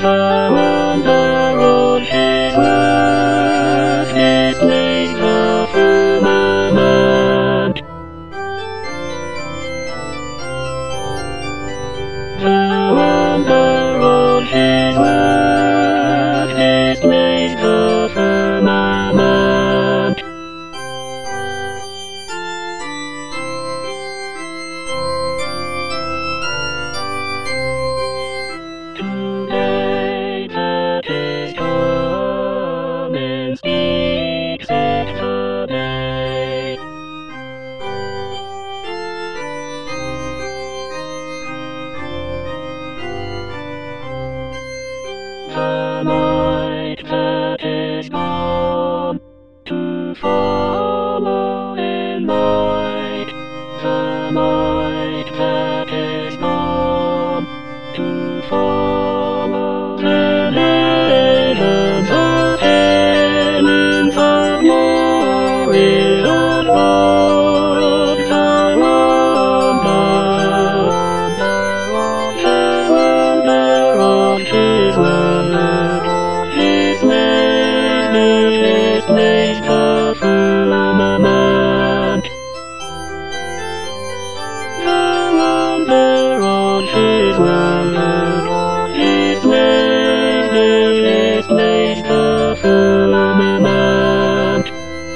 The wonder of His word displays the firmament. The wonder of His word displays the firmament. Today that is come and speaks at the day. The night that is gone to follow in night. The night that is gone to follow the heavens of heavens of glory of God. The wonder of His word displays the firmament. The wonder of His word displays the firmament.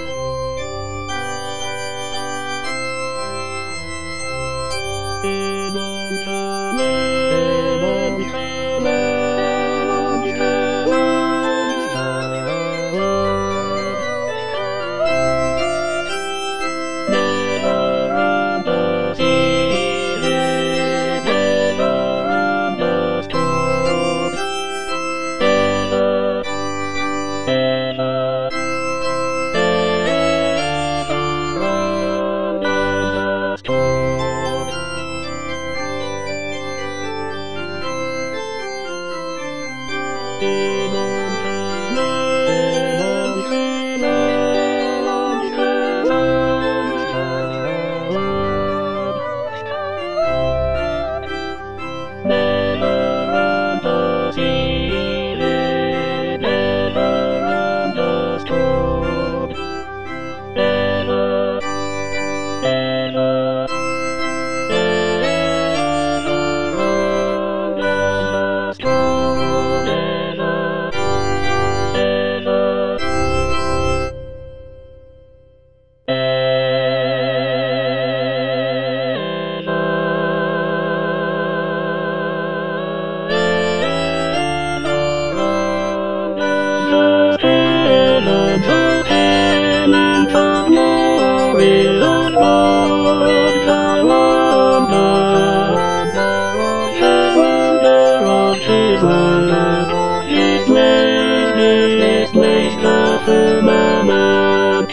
Displays the firmament.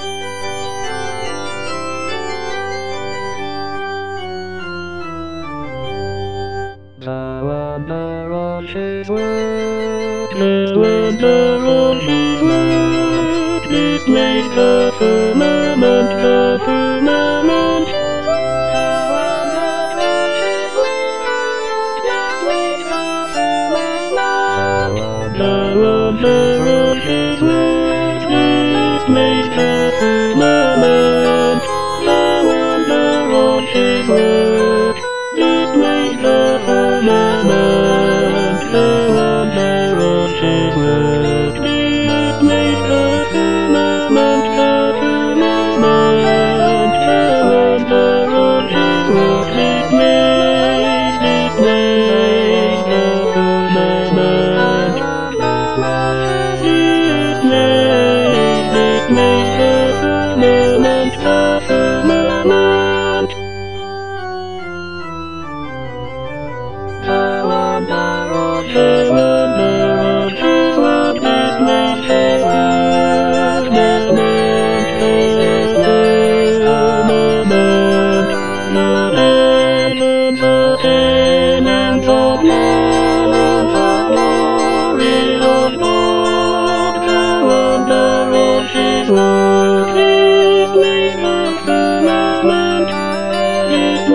The wonder of His word, displays the firmament, the firmament. The wonder of His word displays the firmament. The wonder of His word displays the firmament. The wonder of His word displays the firmament. The firmament. The wonder of His word displays the firmament.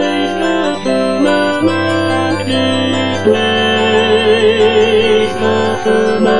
Displays the Firmament.